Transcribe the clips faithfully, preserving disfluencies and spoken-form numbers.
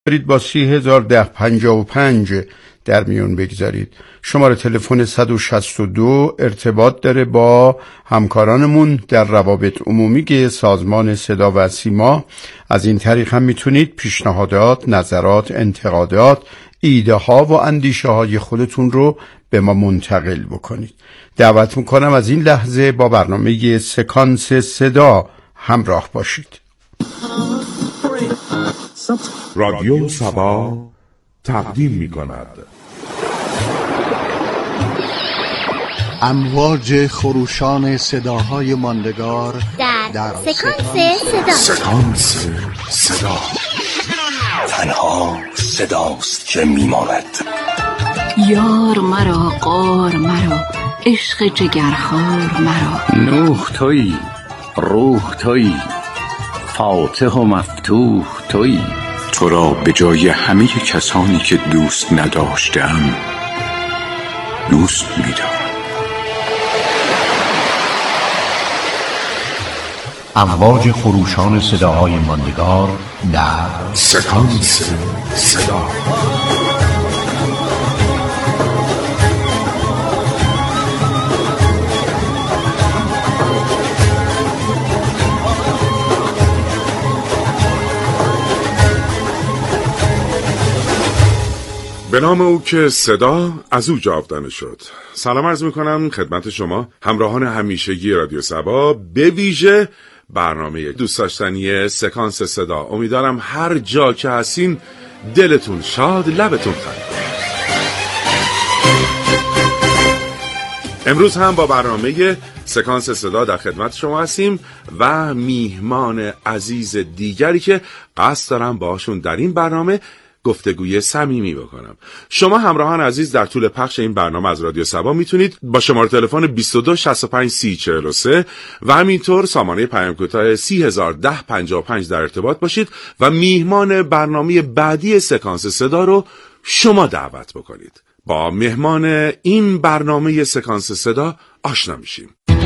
برید با سی هزار ده پنجاه و پنج در میون بگذارید. شماره تلفن صد و شصت و دو ارتباط داره با همکارانمون در روابط عمومی سازمان صدا و سیما. از این طریق هم میتونید پیشنهادات، نظرات، انتقادات، ایده ها و اندیشه های خودتون رو به ما منتقل بکنید. دعوت میکنم از این لحظه با برنامه سکانس صدا همراه باشید. رادیو سبا تقدیم می کند امواج خروشان صداهای ماندگار در, در سکانس صدا. سکانس صدا تنها صداست که میماند. یار مرا، قار مرا، عشق جگرخوار مرا. نوح تویی، روح تویی، فاتح و مفتوح تویی. تو را به جای همه کسانی که دوست نداشتم دوست می‌دارم. امواج خروشان صداهای ماندگار در سکانس صدا. به نام او که صدا از او جاودانه شد. سلام عرض میکنم خدمت شما همراهان همیشگی رادیو سبا، به ویژه برنامه دوست داشتنی سکانس صدا. امیدوارم هر جا که هستین دلتون شاد، لبتون خندان. امروز هم با برنامه سکانس صدا در خدمت شما هستیم و میهمان عزیز دیگری که قصد دارم باشون در این برنامه گفتگوی صمیمی بکنم. شما همراهان عزیز در طول پخش این برنامه از رادیو سبا میتونید با شماره تلفن بیست و دو شصت و پنج سی چهل و سه و همینطور سامانه پیام کوتاه سی هزار ده پنجاه و پنج در ارتباط باشید و میهمان برنامه بعدی سکانس صدا رو شما دعوت بکنید. با مهمان این برنامه سکانس صدا آشنا میشیم.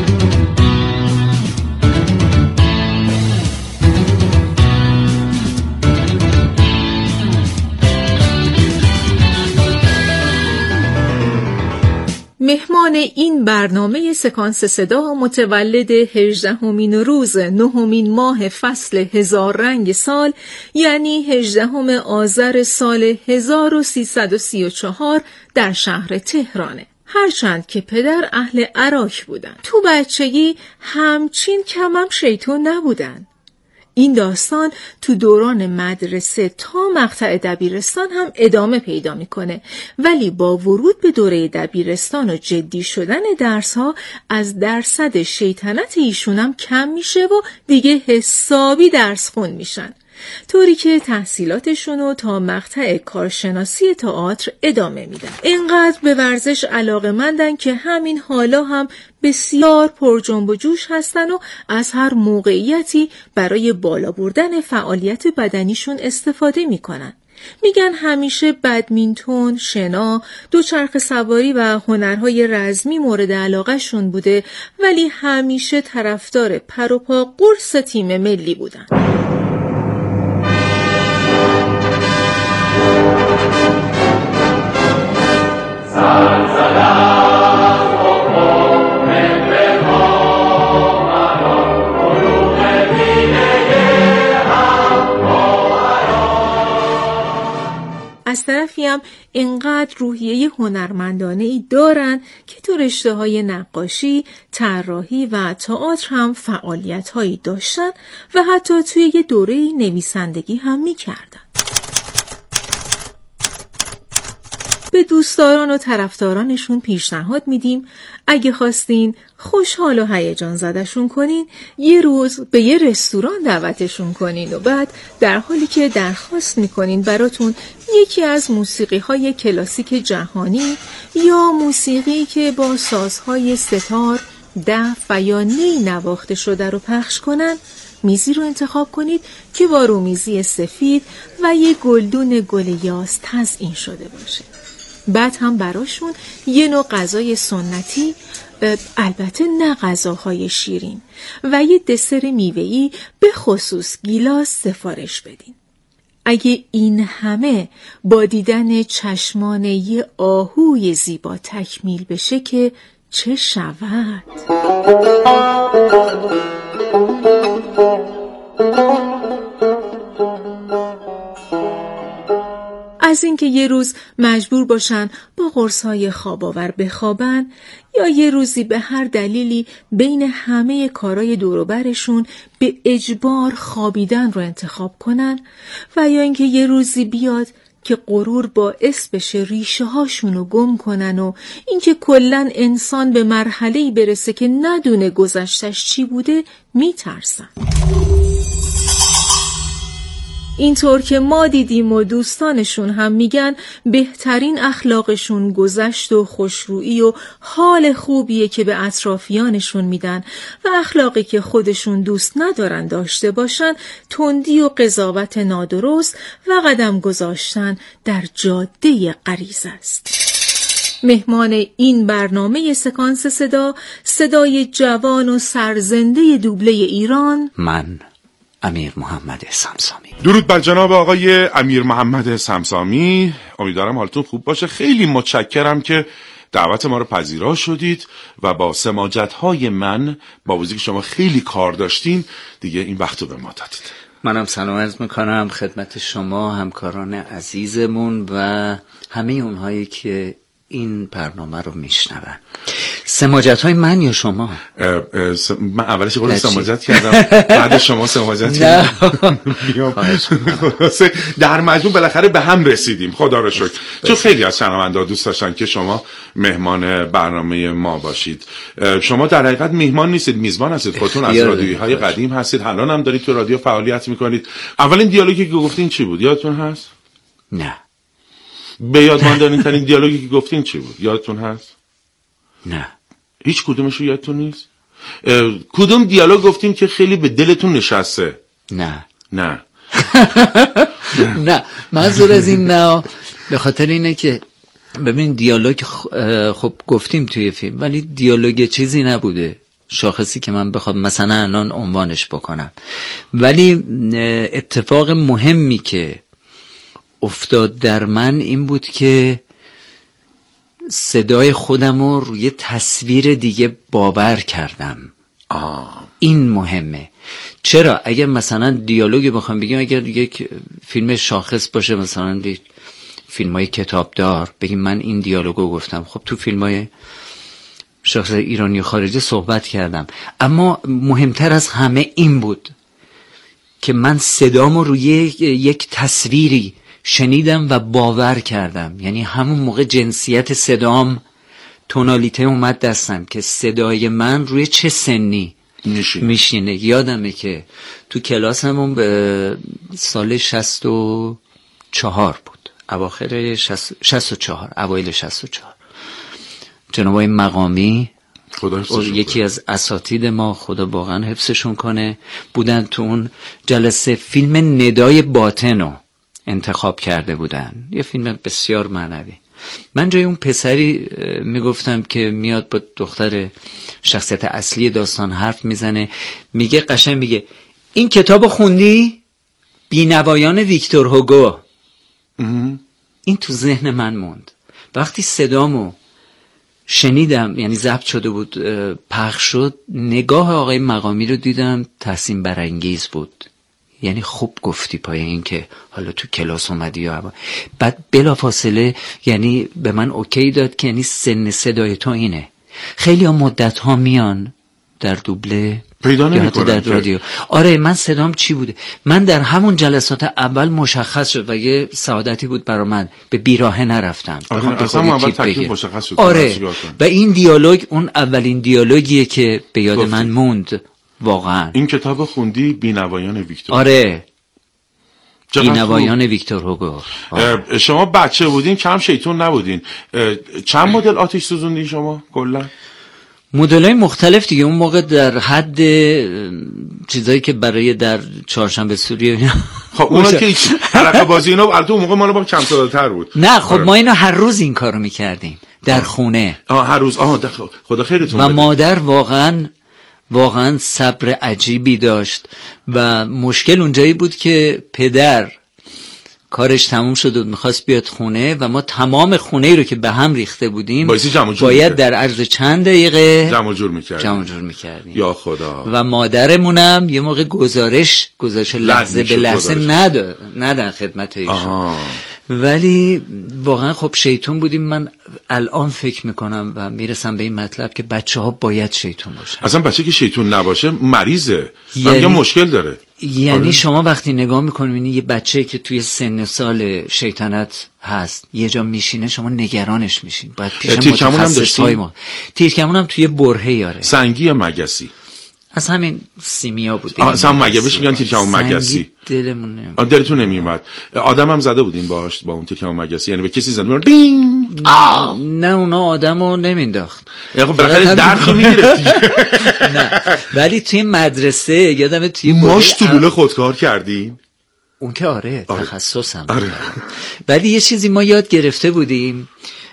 مهمان این برنامه سکانس صدا متولد هجدهمین روز نهمین ماه فصل هزار رنگ سال، یعنی هجدهم آذر سال هزار و سیصد و سی و چهار در شهر تهرانه. هرچند که پدر اهل عراق بودن، تو بچگی همچین کمم شیطون نبودن. این داستان تو دوران مدرسه تا مقطع دبیرستان هم ادامه پیدا میکنه، ولی با ورود به دوره دبیرستان و جدی شدن درس‌ها از درصد شیطنت ایشون هم کم میشه و دیگه حسابی درس خون میشن، طوری که تحصیلاتشون رو تا مقطع کارشناسی تئاتر ادامه میدن. اینقدر به ورزش علاقه‌مندن که همین حالا هم بسیار پر جنب و جوش هستن و از هر موقعیتی برای بالا بردن فعالیت بدنیشون استفاده میکنن. میگن همیشه بدمینتون، شنا، دوچرخه سواری و هنرهای رزمی مورد علاقه شون بوده، ولی همیشه طرفدار پر و پا قرص تیم ملی بودن. از طرفی هم اینقدر روحیه هنرمندانه‌ای دارن که تو رشته‌های نقاشی، طراحی و تئاتر هم فعالیت‌هایی داشتن و حتی توی یه دوره نویسندگی هم می‌کردن. به دوستداران و طرفدارانشون پیشنهاد میدیم اگه خواستین خوشحال و هیجان زدشون کنین، یه روز به یه رستوران دعوتشون کنین و بعد در حالی که درخواست میکنین براتون یکی از موسیقی‌های کلاسیک جهانی یا موسیقی که با سازهای ستار، دف و یا نی نواخته شده رو پخش کنن، میزی رو انتخاب کنید که با رومیزی سفید و یه گلدون گل یاس تزیین شده باشه. بعد هم براشون یه نوع غذای سنتی، البته نه غذاهای شیرین، و یه دسر میوه‌ای به خصوص گیلاس سفارش بدین. اگه این همه با دیدن چشمان یه آهوی زیبا تکمیل بشه که چه شود؟ از اینکه یه روز مجبور باشن با قرص‌های خواب‌آور بخوابن، یا یه روزی به هر دلیلی بین همه کارهای دور و برشون به اجبار خوابیدن رو انتخاب کنن، و یا اینکه یه روزی بیاد که غرور باعث بشه ریشه هاشونو گم کنن و اینکه کلن انسان به مرحله‌ای برسه که ندونه گذشتش چی بوده، میترسن. اینطور که ما دیدیم و دوستانشون هم میگن بهترین اخلاقشون گذشت و خوشرویی و حال خوبیه که به اطرافیانشون میدن، و اخلاقی که خودشون دوست ندارن داشته باشن تندی و قضاوت نادرست و قدم گذاشتن در جاده غریزه است. مهمان این برنامه سکانس صدا، صدای جوان و سرزنده دوبله ایران، من امیر محمد سمسامی. درود بر جناب آقای امیر محمد سمسامی. امیدوارم حالتون خوب باشه. خیلی متشکرم که دعوت ما رو پذیرا شدید و با سماجت‌های من، با وجودی که شما خیلی کار داشتین، دیگه این وقت رو به ما دادید. منم سلام عرض میکنم خدمت شما، همکاران عزیزمون و همه اونهایی که این برنامه رو میشنون. سماجت های من یا شما؟ اه اه س... من اولش خود سماجت کردم بعد شما سماجت کردم. در مجموع بالاخره به هم رسیدیم، خدا رو شکر. چون خیلی از شنونده‌ها دوست داشتن که شما مهمان برنامه ما باشید. شما در حقیقت مهمان نیستید، میزبان هستید. خودتون از رادیوهای قدیم هستید، الان هم دارید تو رادیو فعالیت میکنید. اولین دیالوگی که گفتین چی بود؟ یادتون هست؟ نه. به یاد ماندنی ترین دیالوگی که گفتین چی بود؟ یادتون هست؟ نه. هیچ کدومش رو یادتون نیست؟ کدوم دیالوگ گفتین که خیلی به دلتون نشسته؟ نه. نه. نه. منظور از این نه به خاطر اینه که ببین دیالوگ خب گفتیم توی فیلم، ولی دیالوگ چیزی نبوده شاخصی که من بخوام مثلا الان عنوانش بکنم. ولی اتفاق مهمی که افتاد در من این بود که صدای خودم رو روی تصویر دیگه باور کردم. آه. این مهمه. چرا؟ اگر مثلا دیالوگی بخوام بگیم، اگر یک فیلم شاخص باشه، مثلا فیلم های کتابدار، بگیم من این دیالوگو گفتم، خب تو فیلم های شاخص ایرانی و خارجی صحبت کردم، اما مهمتر از همه این بود که من صدامو روی یک تصویری شنیدم و باور کردم. یعنی همون موقع جنسیت صدام، تونالیته اومد دستم که صدای من روی چه سنی میشینه. یادمه که تو کلاسمون به سال شصت و چهار بود، اواخر شصت و چهار، اوایل شصت و چهار، جناب آقای مقامی یکی از اساتید ما، خدا واقعا حفظشون کنه، بودن تو اون جلسه فیلم ندای باطنو انتخاب کرده بودن. یه فیلم بسیار معنوی. من جای اون پسری میگفتم که میاد با دختر شخصیت اصلی داستان حرف میزنه، میگه قشنگ میگه این کتابو خوندی؟ بینوایان ویکتور هوگو. این تو ذهن من موند. وقتی صدامو شنیدم، یعنی ضبط شده بود، پخش شد، نگاه آقای مقامی رو دیدم، تحسین برانگیز بود. یعنی خوب گفتی پای این که حالا تو کلاس اومدی یا بعد بلافاصله یعنی به من اوکی داد که یعنی سن صدای تو اینه. خیلی ها مدت ها میان در دوبله پیدا نمی‌کنن در رادیو. آره من صدام چی بوده؟ من در همون جلسات اول مشخص شد و یه سعادتی بود برای من، به بیراهه نرفتم. آره اصلا اول تکلیف مشخص شد. آره و این دیالوگ اون اولین دیالوگیه که به یاد گفتی. من موند واقعا. این کتاب خوندی؟ بینوایان ویکتور. آره بینوایان ویکتور هوگو. شما بچه بودین، کم شیطون نبودین. چند مدل آتش سوزوندین شما کلا؟ مدل‌های مختلف دیگه. اون موقع در حد چیزایی که برای در چهارشنبه سوری خب اونا که حلقه بازی اینا البته اون موقع ما با کم سال‌تر بود. نه خب ما اینو هر روز این کارو می‌کردیم در خونه. آه هر روز. آه خدا خیرتون بده. و مادر واقعا واقعا صبر عجیبی داشت و مشکل اونجایی بود که پدر کارش تموم شد و میخواست بیاد خونه و ما تمام خونه رو که به هم ریخته بودیم باید میکرد. در عرض چند دقیقه جمع جور میکردیم جمع جور میکردیم. یا خدا. و مادرمونم یه موقع گزارش گزارش لحظه به لحظه نداد ندن خدمت ایشون. ولی واقعا خب شیطون بودیم. من الان فکر میکنم و میرسم به این مطلب که بچه ها باید شیطون باشن. اصلا بچه که شیطون نباشه مریضه، یعنی یه مشکل داره. یعنی آره. شما وقتی نگاه میکنید یه بچه که توی سن سال شیطنت هست یه جا میشینه شما نگرانش میشین. باید پیش متخصصای ما. تیرکمون هم توی برهه یاره. سنگی مگسی از همین سیمیا بود. اصلا مگه بهش میگن تیرکمون مگسی. دلمون نمیاد. دلتون نمیومد. آدم هم زده بودین باهاش با اون تیرکمون مگسی؟ یعنی به کسی زدن دین؟ نه اونا آدمو نمینداخت. یعنی خب بالاخره درد میگرفت. نه ولی توی مدرسه یادم توی ماش تو لوله خودکار کردین؟ اون که آره, آره. تخصصم. آره. ولی یه چیزی ما یاد گرفته بودیم،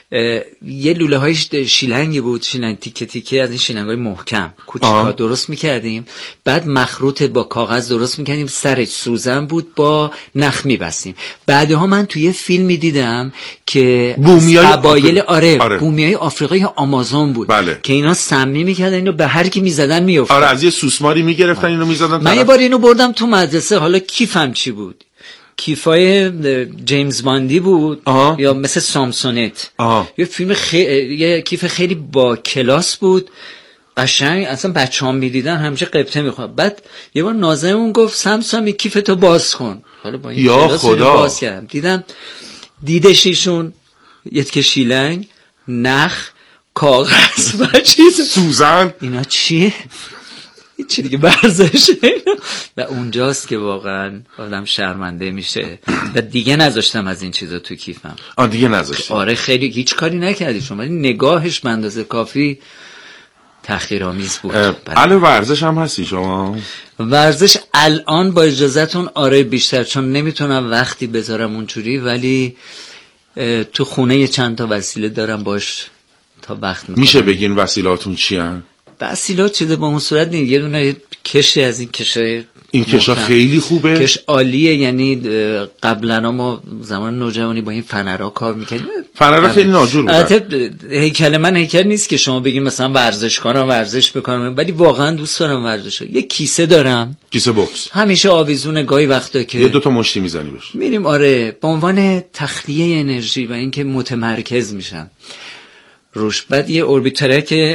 یه لوله های شیلنگی بود، شیلنگ تیکه تیکه از این شیلنگ های محکم کوچیکا درست میکردیم، بعد مخروط با کاغذ درست میکردیم، سرش سوزن بود با نخ میبستیم. بعدها من توی فیلمی دیدم که قبایل آره, آره. بومیای آفریقای آمازون بود. بله. که اینا سمی میکردن اینو به هر کی میزدن میافتاد. آره از یه سوسماری میگرفتن اینو میزدن. من یه بار اینو بردم تو مدرسه، حالا کیفم چی بود، کیفای جیمز باندی بود. آه. یا مثل سامسونت. آه. یه فیلم خیلی یه کیف خیلی با کلاس بود، قشنگ. اصلا بچه‌ها می‌دیدن همیشه قبطه می‌خواد. بعد یه بار ناظمون گفت سامسون کیفتو باز کن. حالا با این یا خدا باز کردم، دیدم دیدش ایشون یه تیکه شیلنگ، نخ، کاغذ و چیز سوزن. اینا چیه؟ چی دیگه ورزشه. و اونجاست که واقعا آدم شرمنده میشه و دیگه نذاشتم از این چیزا تو کیفم. آ دیگه نذاشتم. آره خیلی هیچ کاری نکردی شما، ولی نگاهش به اندازه کافی تحقیرآمیز بود. الان ورزش هم هستی شما؟ ورزش الان با اجازهتون آره بیشتر، چون نمیتونم وقتی بذارم اونجوری، ولی تو خونه چند تا وسیله دارم باش تا وقت میکنم. میشه بگین وسیلاتون چی هن؟ وسیلات چیزه با اون صورت نیست. یه دونه کشه از این کشه، این کشا خیلی خوبه، کش عالیه. یعنی قبلا ما زمان نوجوانی با این فنرها کار میکردیم. فنرها خیلی ناجور بودن. البته هیکل من هیکل نیست که شما بگیم مثلا ورزش کنم ورزش بکنم، ولی واقعا دوست دارم ورزش. یه کیسه دارم، کیسه بوکس، همیشه آویزون، گاهی وقتا که یه دو تا مشتی میزنی بهش میریم. آره به عنوان تخلیه انرژی و اینکه متمرکز میشم روش. بعد یه اوربیترک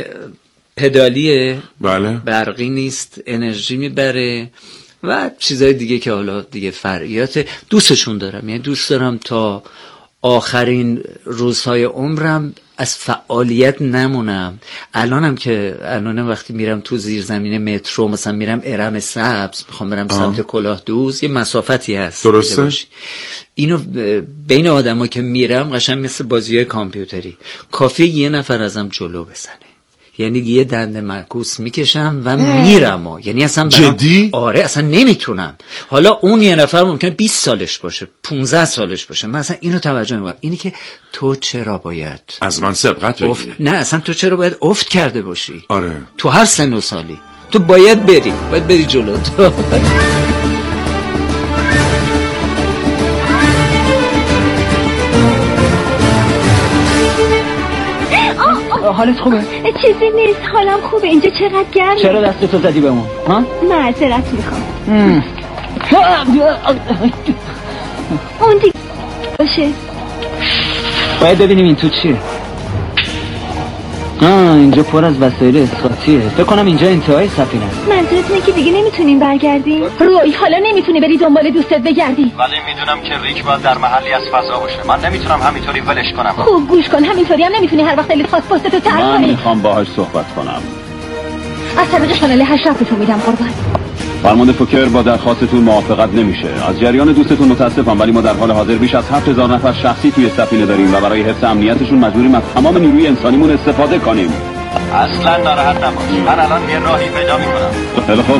پدالیه، بله، برقی نیست، انرژی میبره و چیزای دیگه که حالا دیگه فرعیات. دوستشون دارم، یعنی دوست دارم تا آخرین روزهای عمرم از فعالیت نمونم. الانم که الانم وقتی میرم تو زیرزمین مترو، مثلا میرم ارم سبز، میخوام برم سمت کلاه دوز، یه مسافتی هست. درسته. اینو بین آدما که میرم قشنگ مثل بازیای کامپیوتری، کافیه یه نفر ازم جلو بزنه، یعنی یه دنده معکوس میکشم و میرم ها. یعنی اصلا جدی؟ آره اصلا نمیتونم. حالا اون یه نفر ممکنه بیست سالش باشه، پونزده سالش باشه، من اصلا اینو توجه نمیکنم. اینی که تو چرا باید از من سبقت بگیری؟ نه اصلا تو چرا باید افت کرده باشی؟ آره تو هر سن و سالی تو باید بری، باید بری جلو. تو حالت خوبه؟ چیزی نیست، حالم خوبه. اینجا چقدر گرمه. چرا دستتو زدی به اون؟ ها؟ معذرت میخوام. اون دیگه باشه. باید ببینیم این تو چیه. آه اینجا پر از وسایل اسقاطیه. فکر کنم اینجا انتهای سفینه است. منظورت اینه که دیگه نمیتونیم برگردیم؟ روی حالا نمیتونی بری دنبال دوستت بگردی. ولی میدونم که ریک باید در محلی از فضا باشه. من نمیتونم همینطوری ولش کنم. خوب گوش کن، همینطوری هم نمیتونی هر وقت دلت خواست پستتو ترک کنی. من میخوام باهاش صحبت کنم. از طریق کانال هشت رفتتو میدم قربان. فرمانده فوکر با درخواستتون موافقت نمیشه. از جریان دوستتون متاسفم، ولی ما در حال حاضر بیش از هفت هزار نفر شخصی توی سفینه داریم و برای حفظ امنیتشون مجبوریم از تمام نیروی انسانیمون استفاده کنیم. اصلا ناراحت نباش، من الان یه راهی پیدا میکنم. خیلی خوب.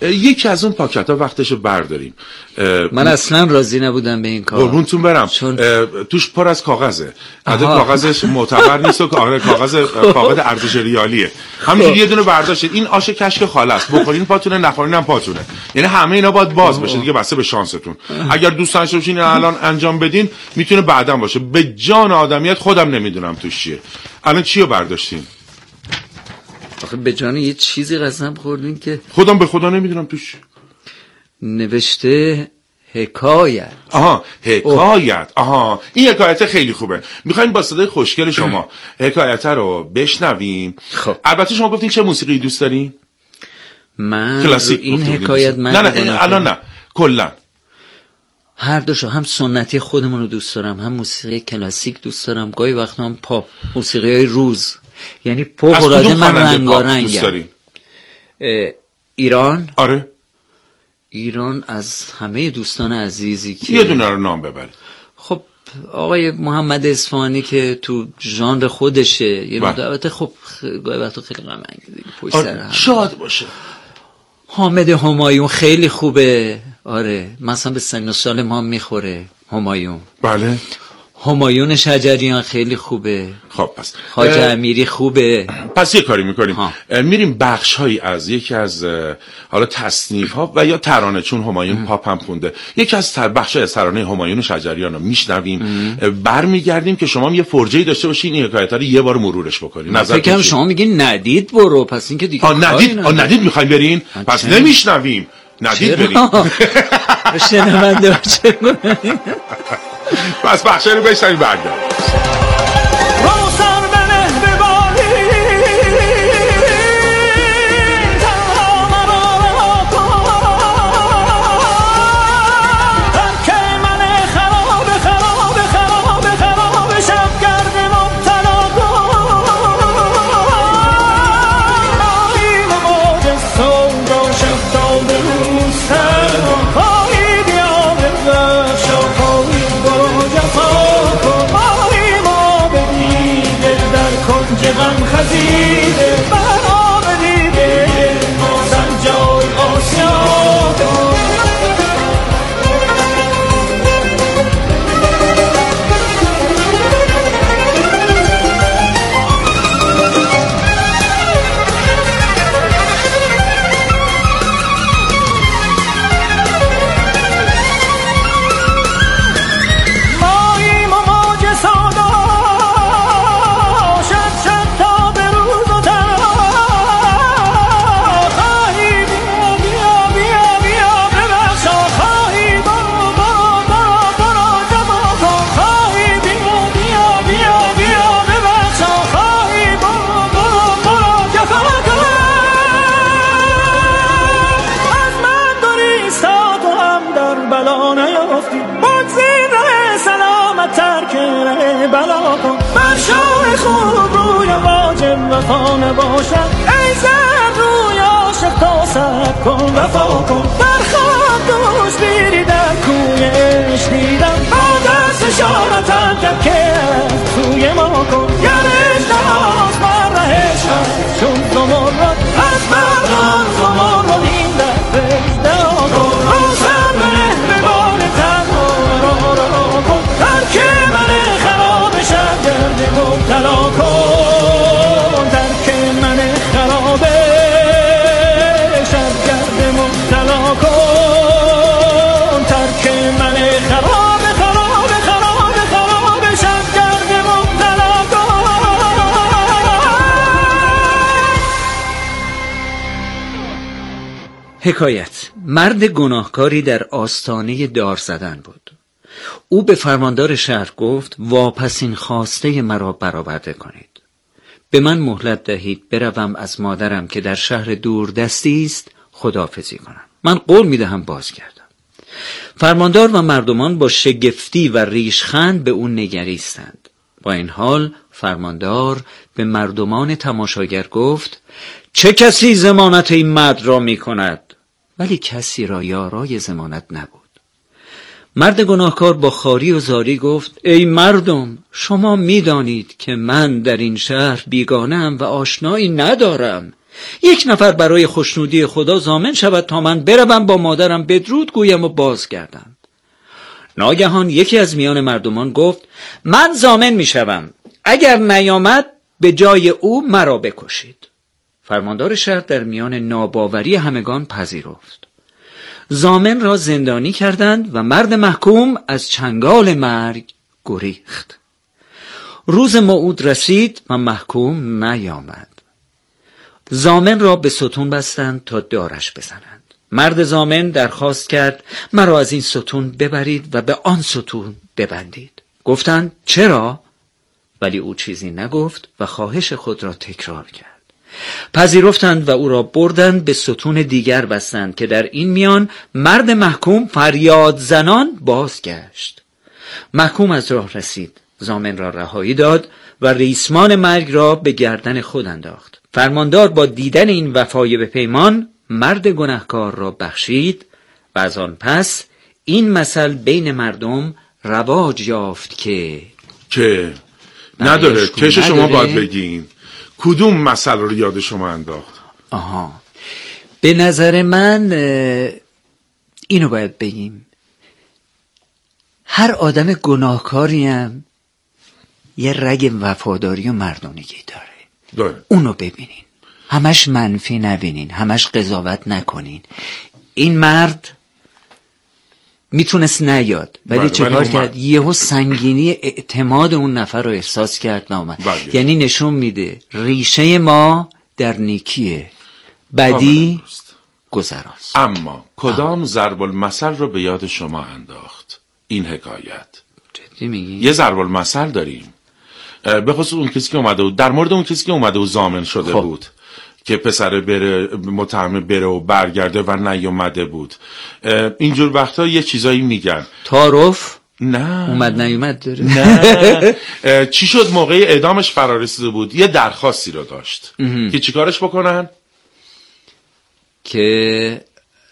یکی از اون پاکت ها وقتش برداریم. من اصلا راضی نبودم به این کار. قربونتون برم. چون... توش پر از کاغذه. عدد کاغذش معتبر نیست و کاغذ فاقد ارزش ریالیه. همینجوری یه دونه برداشتید. این آش کشک خاله است. بخورین پاتونه، نخورین هم پاتونه. یعنی همه اینا باید باز بشه دیگه، بسته به شانستون. اگر دوست داشته باشین الان انجام بدین میتونه بعداً باشه. به جان آدمیت خودم نمیدونم توش چیه. الان چیو برداشتین؟ آخه به جان یه چیزی قسم خوردین که خودم به خدا نمیدونم توش. نوشته حکایت. آها حکایت. آها این حکایت خیلی خوبه. میخوایم با صدای خوشگل شما حکایت رو بشنویم. خب البته شما گفتین چه موسیقی دوست دارین؟ من کلاسیک این حکایت من نه نه الان نه کلا هر دوشو، هم سنتی خودمون رو دوست دارم، هم موسیقی کلاسیک دوست دارم، گاهی وقتا هم پاپ، موسیقی های روز. یعنی پاپ العاده من رنگارنگم. ایران. آره ایران از همه دوستان عزیزی که یه دونه رو نام ببرید. خب آقای محمد اصفهانی که تو ژانر خودشه، یه البته خب گاهی وقتا خیلی غم انگیزه پشت سر هم. شاد باشه. حامد همایون خیلی خوبه. آره مثلا به سن و سال ما میخوره همایون. بله. همایون شجریان خیلی خوبه. خب پس حاج امیری خوبه. پس یه کاری میکنیم ها. میریم بخش هایی از یکی از حالا تصنیف ها و یا ترانه، چون همایون پاپ هم خونده، یکی از بخش های از ترانه همایون شجریان رو میشنویم، برمیگردیم که شما یه فرجه‌ای داشته باشین این حکایت رو یه بار مرورش بکنین. نظر فکرم شما میگین ندید برو، پس این که دیگه آ ندید آ ندید میخواین برین، پس نمیشنویم. ندید برین. شنونده چه پس بخشه رو بشنویم برگرد. کن وفا کن در خواب دوش بیری در کویش دیدم با دست شارتم کرد که توی ما کن گرش نماز بر رهش چون زمرد از مردان زمرد این دستش دعا کن روزم بره به بار تن را را کن ترک من خراب شد گرد مبتلا کن ترک من خرابه حکایت. مرد گناهکاری در آستانه دار زدن بود. او به فرماندار شهر گفت واپسین خواسته مرا برآورده کنید. به من مهلت دهید بروم از مادرم که در شهر دور دستی است خداحافظی کنم. من قول میدهم باز کردم. فرماندار و مردمان با شگفتی و ریشخند به او نگریستند. با این حال فرماندار به مردمان تماشاگر گفت چه کسی ضمانت این مرد را می کند؟ ولی کسی را یارای ضمانت نبود. مرد گناهکار با خواری و زاری گفت ای مردم، شما می دانید که من در این شهر بیگانه‌ام و آشنایی ندارم. یک نفر برای خوشنودی خدا ضامن شود تا من بروم با مادرم بدرود گویم و بازگردم. ناگهان یکی از میان مردمان گفت من ضامن میشوم، اگر نیامد به جای او مرا بکشید. فرماندار شهر در میان ناباوری همگان پذیرفت. ضامن را زندانی کردند و مرد محکوم از چنگال مرگ گریخت. روز موعود رسید و محکوم نیامد. ضامن را به ستون بستند تا دارش بزنند. مرد ضامن درخواست کرد مرا از این ستون ببرید و به آن ستون ببندید. گفتند چرا؟ ولی او چیزی نگفت و خواهش خود را تکرار کرد. پذیرفتند و او را بردند به ستون دیگر بستند که در این میان مرد محکوم فریاد زنان بازگشت. محکوم از راه رسید، ضامن را رهایی داد و ریسمان مرگ را به گردن خود انداخت. فرماندار با دیدن این وفای به پیمان مرد گناهکار را بخشید و از آن پس این مثل بین مردم رواج یافت که که نداره کش شما باید بگین کدوم مثل رو یاد شما انداخت؟ آها، به نظر من اینو باید بگیم، هر آدم گناهکاری هم یه رگ وفاداری و مردونگی داره. داره اونو ببینین، همش منفی نبینین، همش قضاوت نکنین. این مرد میتونست نیاد ولی چه کار کرد؟ یهو سنگینی اعتماد اون نفر رو احساس کرد نامد. یعنی نشون میده ریشه ما در نیکیه، بدی گذراست. اما کدام ضرب المثل رو به یاد شما انداخت این حکایت؟ جدی میگی؟ یه ضرب المثل داریم به خصوص اون کسی که اومده بود، در مورد اون کسی که اومده و ضامن شده خب. بود که پسر بره متهم بره و برگرده و نیومده بود. اینجور وقتا یه چیزایی میگن تعارف نه اومد نیومد داره نه چی شد موقع اعدامش فرا رسیده بود، یه درخواستی رو داشت که چیکارش بکنن، که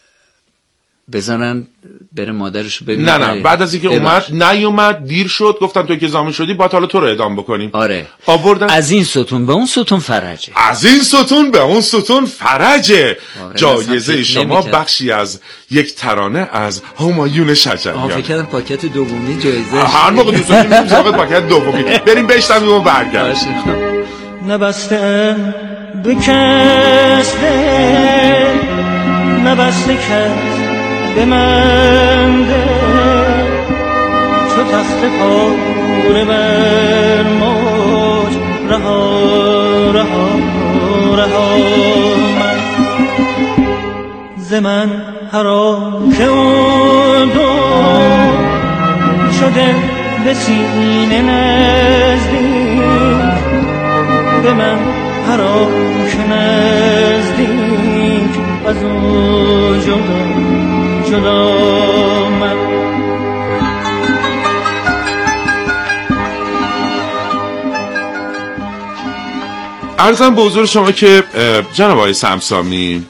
بزنن بره مادرشو ببینه. نه نه بعد از اینکه اومد نیومد دیر شد، گفتن تو که ضامن شدی باید حالا تو رو اعدام بکنیم. آره آوردن از این ستون به اون ستون فرجه، از این ستون به اون ستون فرجه. آره جایزه شما بخشی از یک ترانه از همایون شجریان. آها فکر کردم پاکت دومی جایزه. هر موقع دوست داشتید می‌ذارید پاکت دومی. بریم بشنویم و برگردیم. نبسته بکسته نبسته کس به من ده چو تخت پاره بر موج رها رها رها من ز من حرام که اون دو شده به سینه نزدیک به من حرام که نزدیک از اون جدا جدا من. عرضم به حضور شما که جناب آقای سمسامی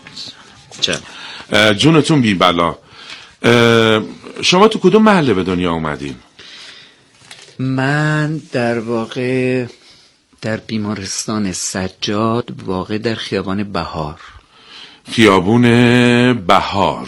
جونتون بی بلا، شما تو کدوم محله به دنیا اومدین؟ من در واقع در بیمارستان سجاد، واقع در خیابان بهار. خیابون بهار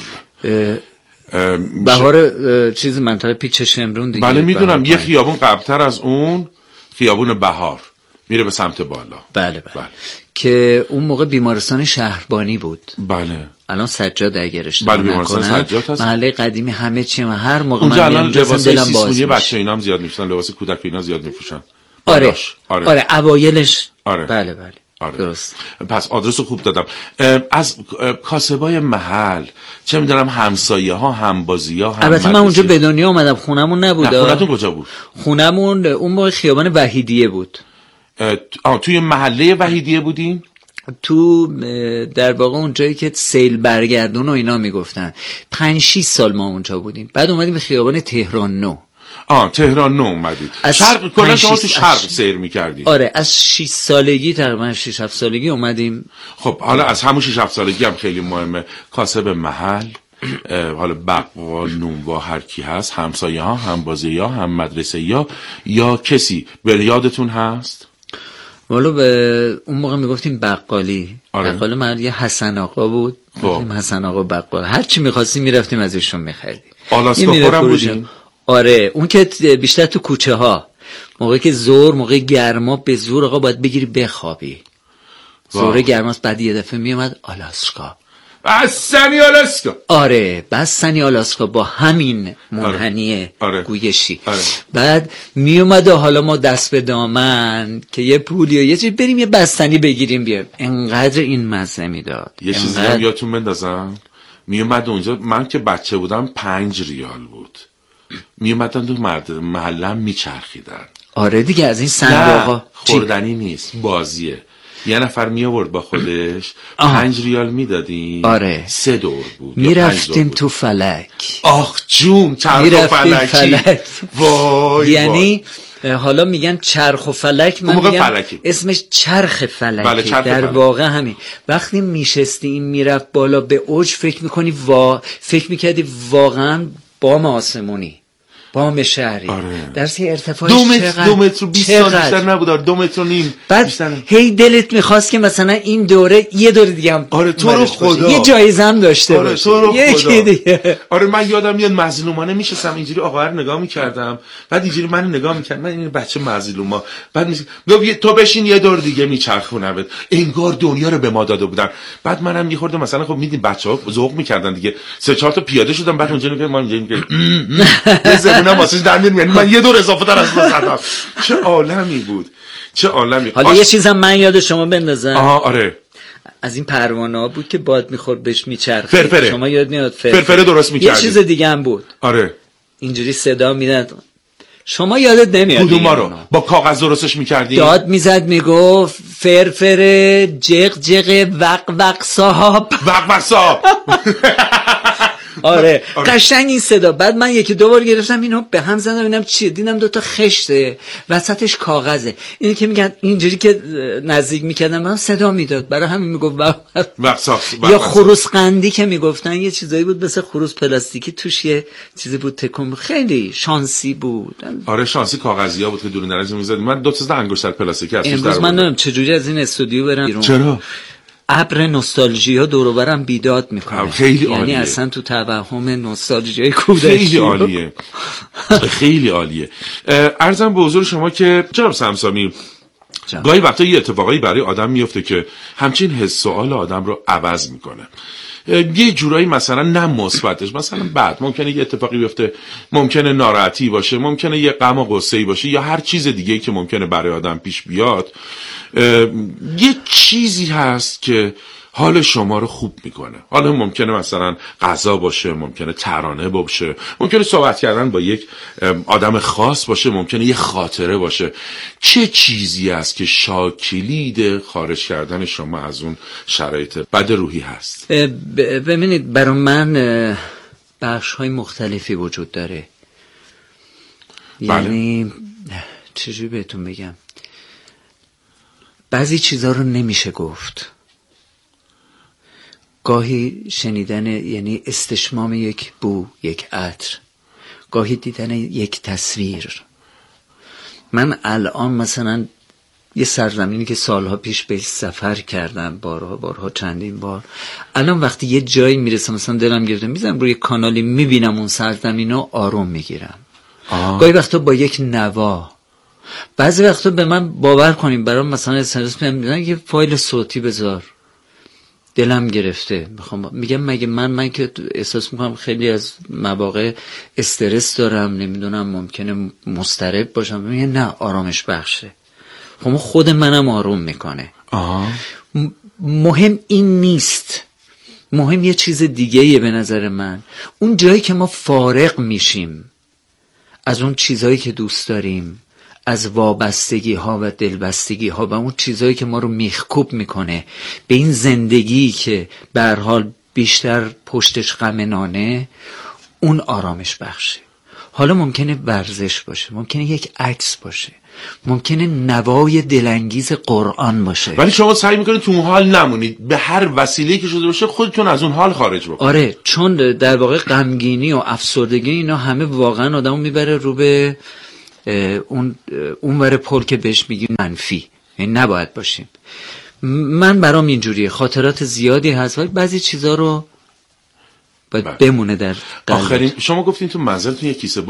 بهار چیز منطقه پیچ شمرون دیگه. بله میدونم، یه خیابون قبلتر از اون خیابون بهار میره به سمت بالا. بله بله, بله. که اون موقع بیمارستان شهربانی بود. بله الان سجاد اگر اشتباه بله بیمارستان سجاد هست. محله قدیمی همه چی و هر موقع اونجا من الان لباس سیسونی بچه اینام زیاد میپوشن، لباس کودک اینا زیاد میپوشن. آره آره, آره اوایلش آره. بله بله آره. درست. پس آدرس رو خوب دادم. از کاسبای محل چه میدونم همسایه ها همبازی ها هم البته من اونجا به دنیا اومدم، خونمون نبود. نه خونتون کجا بود؟ خونمون اون موقع خیابان وحیدیه بود. آه توی محله وحیدیه بودین؟ تو در واقع اونجایی که سیل برگردون و اینا میگفتن. پنج شیش سال ما اونجا بودیم. بعد اومدیم به خیابان تهران نو. آه تهران نو اومدید. شرق کلا شما تو شرق سیر میکردید؟ آره از شش سالگی تقریبا شش هفت سالگی اومدیم. خب حالا از همون شش هفت سالگی هم خیلی مهمه، کاسب محل، حالا بقال نونوا هر کی هست، همسایه ها هم بازی ها هم مدرسه یا یا کسی به یادتون هست؟ والا به اون موقع میگفتیم بقالی. آره. بقال من یه حسن آقا بود. گفتیم حسن آقا بقال. هر چی می‌خواستیم میرفتیم ازشون می‌خریدیم. آلاسکا خورم بودیم. آره اون که بیشتر تو کوچه ها، موقعی که زور موقع گرما به زور آقا باید بگیری بخوابی. زور گرماست. بعد یه دفعه میومد آلاسکا. بستنی آلاسکا. آره بستنی آلاسکا با همین منحنی آره. گویشی. آره. بعد میومد و حالا ما دست به دامن که یه پولی و یه چیز بریم یه بستنی بگیریم بیاریم. انقدر این مزه میداد. یه چیزی انقدر... هم یادتون بندازم، میومد اونجا، من که بچه بودم پنج ریال بود، میومدن تو مرد محلم میچرخیدن. آره دیگه از این صندوقا خوردنی نیست، بازیه. یه نفر می آورد با خودش پنج ریال میدادیم. آره سه دور بود میرفتیم تو فلک. آخ جون چرخ و فلکی فلک. وای یعنی وای. حالا میگن چرخ و فلک، من میگم فلکی. اسمش چرخ فلکی. بله چرخ در فلک. واقع همین. وقتی میشستیم میرفت بالا به اوج فکر میکنی وا... فکر میکردی واقعا بام آسمونی، بام شهری. آره. درس ارتفاعش دو متر چقدر دو متر بیست سال بیشتر نبود، دو متر و نیم. بعد بیشتر... هی دلت میخواست که مثلا این دوره یه دوره دیگه هم آره تو رو خدا یه جایزه هم داشته آره باشه. تو رو یکی دیگه. آره من یادم میاد مظلومانه میشستم اینجوری آقا رو نگاه میکردم، بعد اینجوری منو نگاه میکرد، من این بچه مظلوما، بعد میگه تو بشین یه دور دیگه میچرخونمت، انگار دنیا رو به ما داده بودن. بعد منم میخوردم مثلا خب میدیم بچه‌ها ذوق میکردن دیگه، سه چهار تا پیاده شدم، بعد اونجا میگه ما اینجا میگه یه زبونم واسه در میاد، من یه دور اضافه تر از زدم. چه عالمی بود، چه عالمی. حالا آش... یه چیزم من یاد شما بندازم. آها آره از این پروانه ها بود که باد میخورد بهش میچرخید. فرفره. شما یاد میاد فرفره. فرفره درست میکردی. یه چیز دیگه هم بود. آره اینجوری صدا میداد. شما یادت نمیاد کدوم رو با کاغذ درستش میکردی؟ داد میزد میگفت فرفره جق جق وق وق صاحب وق وق صاحب. آره قشنگ این صدا. بعد من یکی دو بار گرفتم اینو به هم زدم ببینم چیه، دیدم دو تا خشته وسطش کاغذه. اینی که میگن اینجوری که نزدیک میکردم من صدا میداد، برای همین میگفت یا خروس قندی که میگفتن یه چیزایی بود مثل خروس پلاستیکی توش یه چیزی بود تکون. خیلی شانسی بود. آره شانسی کاغذیا بود که دور نرزی میزدیم. من دو تا انگشتر پلاستیکی از توش امروز من نمیدونم چجوری از این استودیو برم بیرون. چرا؟ ابر نوستالژیا دور و برم بیداد میکنه. خیلی یعنی عالیه. اصلا تو توهم نوستالژیای کودکی خیلی عالیه. خیلی عالیه. عرضم به حضور شما که جناب سمسامی گاهی وقتا یه اتفاقایی برای آدم میفته که همچین حس و حال آدم رو عوض میکنه. یه جورایی مثلا نه مثبتش، مثلا بعد ممکنه یه اتفاقی بیفته، ممکنه ناراحتی باشه، ممکنه یه غم و غصه‌ای باشه یا هر چیز دیگه‌ای که ممکنه برای آدم پیش بیاد. یه چیزی هست که حال شما رو خوب میکنه. حالا ممکنه مثلا غذا باشه، ممکنه ترانه باشه، ممکنه صحبت کردن با یک آدم خاص باشه، ممکنه یه خاطره باشه. چه چیزی است که شاکلید خارج کردن شما از اون شرایط بد روحی هست؟ ببینید برای من بخش های مختلفی وجود داره. یعنی چجوری بهتون بگم، بعضی چیزا رو نمیشه گفت. گاهی شنیدن یعنی استشمام یک بو، یک عطر، گاهی دیدن یک تصویر. من الان مثلا یه سرزمینی که سالها پیش بهش سفر کردم، بارها بارها چندین بار، الان وقتی یه جایی میرسم مثلا دلم گرفته میزنم روی کانالی میبینم اون سرزمینو آروم میگیرم. گاهی وقتا با یک نوا، بعضی وقتا به من باور کنیم برام مثلا اسمس میگن یه فایل صوتی بذار دلم گرفته میخوام، میگم مگه من من که احساس میکنم خیلی از مواقع استرس دارم، نمیدونم ممکنه مضطرب باشم، میگه نه آرامش بخشه. خب خود منم آروم میکنه. آه. مهم این نیست، مهم یه چیز دیگه‌ایه به نظر من. اون جایی که ما فارغ میشیم از اون چیزایی که دوست داریم، از وابستگی ها و دلبستگی ها و اون چیزایی که ما رو میخکوب میکنه به این زندگی که به هر حال بیشتر پشتش غم نانه، اون آرامش بخشه. حالا ممکنه ورزش باشه، ممکنه یک عکس باشه، ممکنه نوای دلانگیز قرآن باشه، ولی شما سعی میکنید تو اون حال نمونید، به هر وسیله‌ای که شده باشه خودتون از اون حال خارج بکنید. آره، چون در واقع غمگینی و افسردگی اینا همه واقعا آدمو میبره رو به اون اونور پل که بهش میگیم منفی. یعنی نباید باشیم. من برام اینجوریه، خاطرات زیادی هست ولی بعضی چیزا رو باید بمونه در قلب. آخرین شما گفتین تو منزلتون یه کیسه